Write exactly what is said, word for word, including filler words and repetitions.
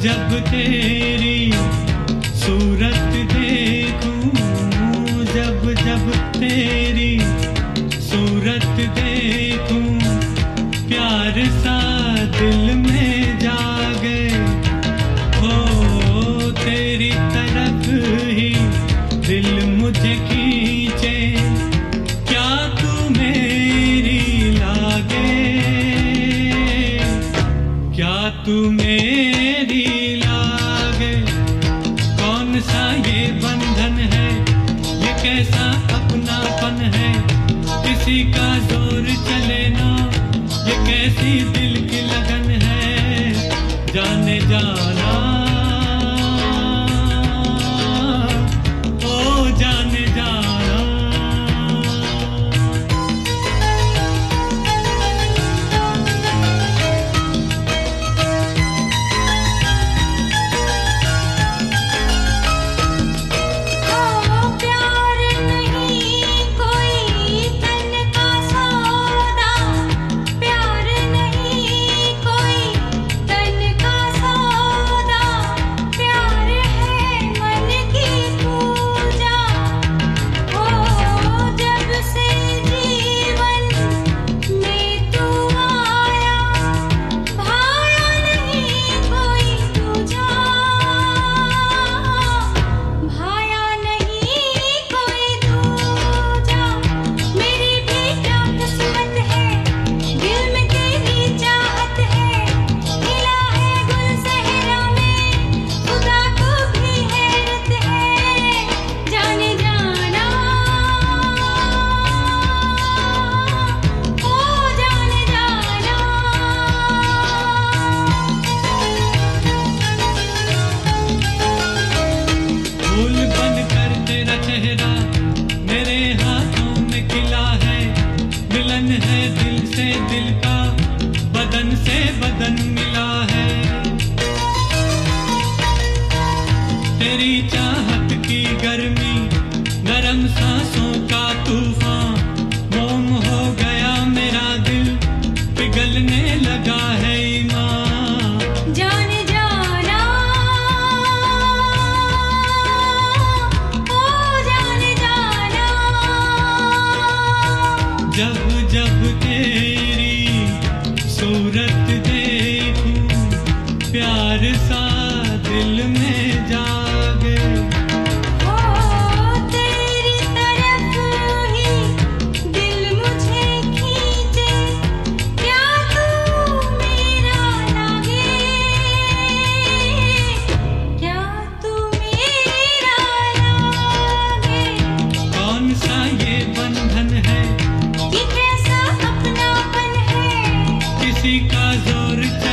जब तेरी सूरत देखूं, जब जब तेरी सूरत देखूं, प्यार सा दिल में जागे। हो तेरी तरफ ही दिल मुझे खींचे, क्या तू मेरी लागे, क्या तू मेरी लागे। कौन सा ये बंधन है, ये कैसा अपनापन है, किसी का जोर चले ना, ये कैसी दिल की लगन है। जाने जाना ओ जाने जाना। मेरे हाथों में खिला है, मिलन है दिल से दिल का, बदन से बदन मिला है। तेरी चाहत की गर्मी, नरम सांसों का तूफान, मोम हो गया मेरा दिल, पिघलने लगा है ईमान। जाने जब जब तेरी सूरत देखूं, प्यार सा दिल में जागे। ओ तेरी तरफ ही दिल मुझे खींचे, क्या तू मेरा लागे, क्या तू मेरा लागे। कौन सा ये बंधन है, ये कैसा अपनापन है, किसी का जोर